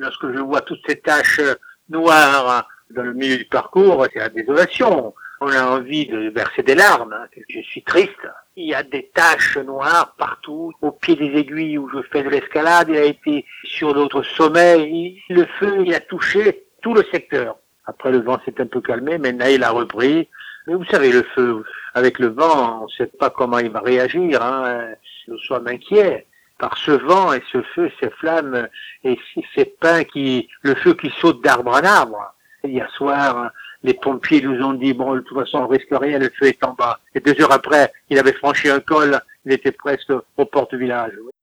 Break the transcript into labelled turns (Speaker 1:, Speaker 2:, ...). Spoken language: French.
Speaker 1: lorsque je vois toutes ces taches noires dans le milieu du parcours, c'est la désolation. On a envie de verser des larmes. Je suis triste. Il y a des taches noires partout. Au pied des aiguilles où je fais de l'escalade, il a été sur d'autres sommets. Le feu, il a touché tout le secteur. Après, le vent s'est un peu calmé. Maintenant, il a repris. Mais vous savez, le feu, avec le vent, on ne sait pas comment il va réagir. Nous sommes inquiets par ce vent et ce feu, ces flammes et ces pins le feu qui saute d'arbre en arbre. Hier soir, les pompiers nous ont dit, bon, de toute façon, on risque rien, le feu est en bas. Et 2 heures après, il avait franchi un col, il était presque aux portes du village.